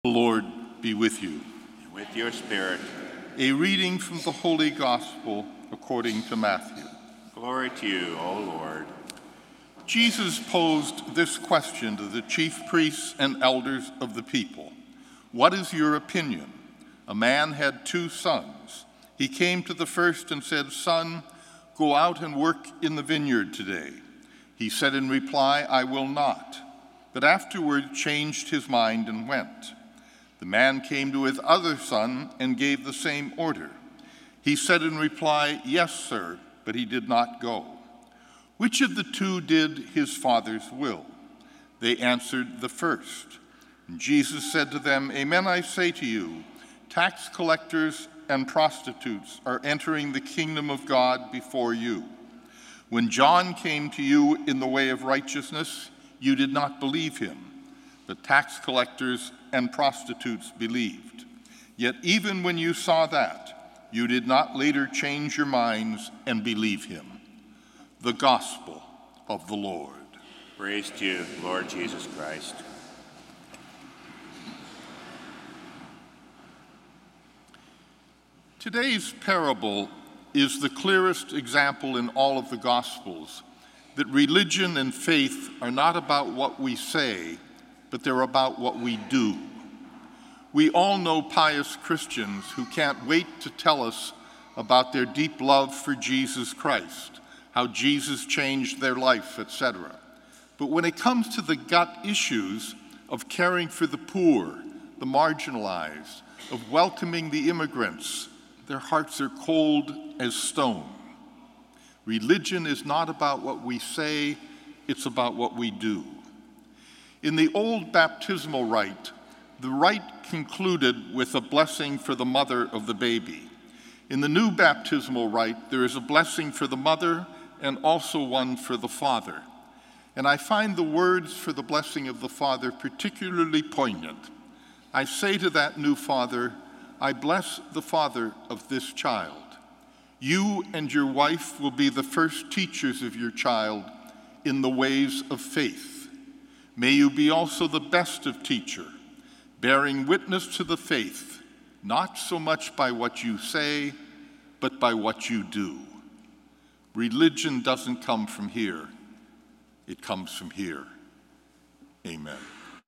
The Lord be with you. And with your spirit. A reading from the Holy Gospel according to Matthew. Glory to you, O Lord. Jesus posed this question to the chief priests and elders of the people. What is your opinion? A man had 2 sons. He came to the first and said, "Son, go out and work in the vineyard today." He said in reply, "I will not," but afterward changed his mind and went. The man came to his other son and gave the same order. He said in reply, "Yes, sir," but he did not go. Which of the 2 did his father's will? They answered, "The first." And Jesus said to them, "Amen, I say to you, tax collectors and prostitutes are entering the kingdom of God before you. When John came to you in the way of righteousness, you did not believe him. The tax collectors and prostitutes believed. Yet even when you saw that, you did not later change your minds and believe him." The Gospel of the Lord. Praise to you, Lord Jesus Christ. Today's parable is the clearest example in all of the Gospels that religion and faith are not about what we say, but they're about what we do. We all know pious Christians who can't wait to tell us about their deep love for Jesus Christ, how Jesus changed their life, etc. But when it comes to the gut issues of caring for the poor, the marginalized, of welcoming the immigrants, their hearts are cold as stone. Religion is not about what we say, it's about what we do. In the old baptismal rite, the rite concluded with a blessing for the mother of the baby. In the new baptismal rite, there is a blessing for the mother and also one for the father. And I find the words for the blessing of the father particularly poignant. I say to that new father, "I bless the father of this child. You and your wife will be the first teachers of your child in the ways of faith. May you be also the best of teacher, bearing witness to the faith, not so much by what you say, but by what you do." Religion doesn't come from here. It comes from here. Amen.